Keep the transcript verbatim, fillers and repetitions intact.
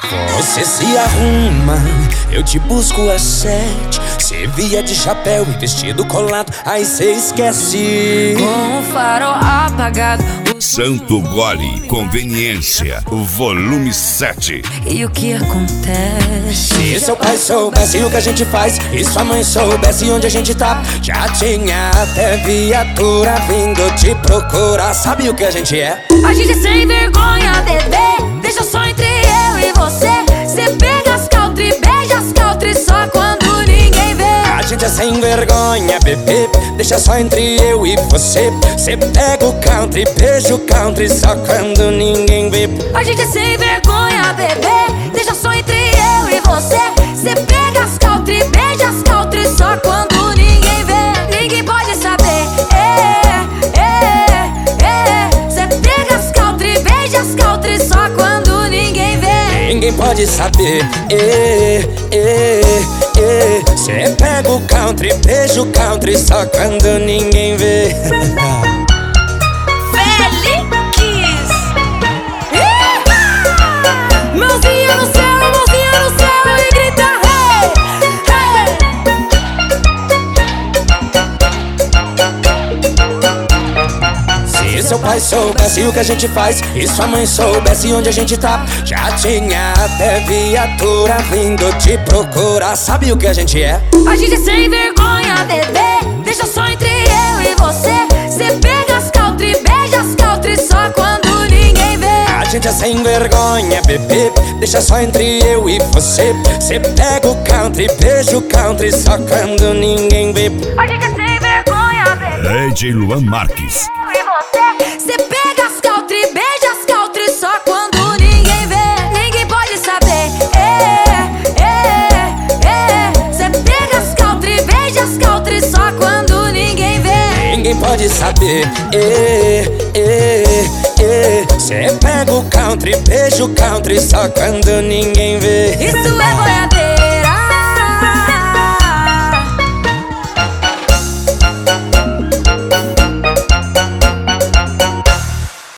Você se arruma, eu te busco às sete. Cê via de chapéu e vestido colado, aí cê esquece. Com o farol apagado, Santo Gole Conveniência, volume sete. e o que acontece? Se seu pai soubesse o que a gente faz e sua mãe soubesse onde a gente tá, já tinha até viatura vindo te procurar. Sabe o que a gente é? A gente é sem vergonha, bebê. Deixa só entre eu e você. Cê pega as country, beija as country só quando ninguém vê. A gente é sem vergonha, bebê. Deixa só entre eu e você. Cê pega o country, beija o country só quando ninguém vê. A gente é sem vergonha, bebê. Deixa só entre eu e você. Cê pega as country, beija as country só quando ninguém vê. Ninguém pode saber. É, é, é. Cê pega as country, beija as country só quando ninguém vê. Ninguém pode saber. É, é, é. Cê pega o country, beija o country só quando ninguém vê. Feliz! Mãozinha no céu, mãozinha no céu e grita hey, hey. Se seu pai soubesse o que a gente faz e sua mãe soubesse onde a gente tá, já tinha até viatura vindo te procurar. Sabe o que a gente é? A gente é sem vergonha, bebê. Deixa só entre eu e você. Cê pega as country, beija as country só quando ninguém vê. A gente é sem vergonha, bebê. Deixa só entre eu e você. Cê pega o country, beija o country só quando ninguém vê. A gente é sem vergonha, bebê. D J Luan Marques. E você? Cê pega as country, beija as country só quando ninguém vê. Ninguém pode saber. É, é, é. Cê pega as country, beija as country só quando ninguém vê. Ninguém pode saber. É, é, é. Cê pega o country, beija o country só quando ninguém vê. Isso é boiadeiro.